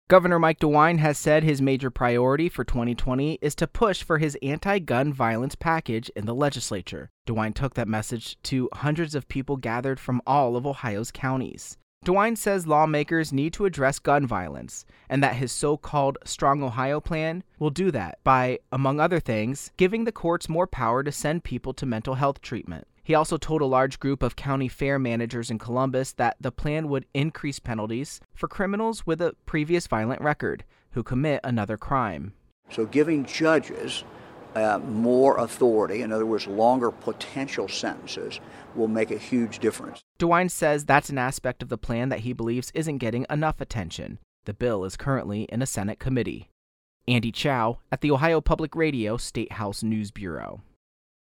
Governor Mike DeWine has said his major priority for 2020 is to push for his anti-gun violence package in the legislature. DeWine took that message to hundreds of people gathered from all of Ohio's counties. DeWine says lawmakers need to address gun violence, and that his so-called Strong Ohio plan will do that by, among other things, giving the courts more power to send people to mental health treatment. He also told a large group of county fair managers in Columbus that the plan would increase penalties for criminals with a previous violent record who commit another crime. So giving judges more authority, in other words, longer potential sentences, will make a huge difference. DeWine says that's an aspect of the plan that he believes isn't getting enough attention. The bill is currently in a Senate committee. Andy Chow at the Ohio Public Radio State House News Bureau.